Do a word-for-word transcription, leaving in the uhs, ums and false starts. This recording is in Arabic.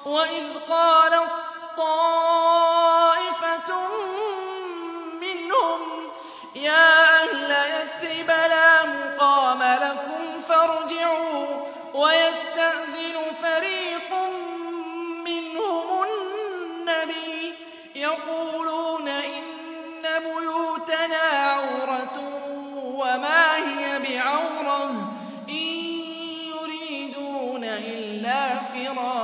وَإِذْ قَالَت طَّائِفَةٌ مِّنْهُمْ يَا أَهْلَ يَثْرِبَ لَا مُقَامَ لَكُمْ فَارْجِعُوا وَيَسْتَأْذِنُ فَرِيقٌ مِّنْهُمُ النَّبِيَّ يَقُولُونَ إِنَّ بُيُوتَنَا عَوْرَةٌ وَمَا هِيَ بِعَوْرَةٍ إِن يُرِيدُونَ إِلَّا فِرَارًا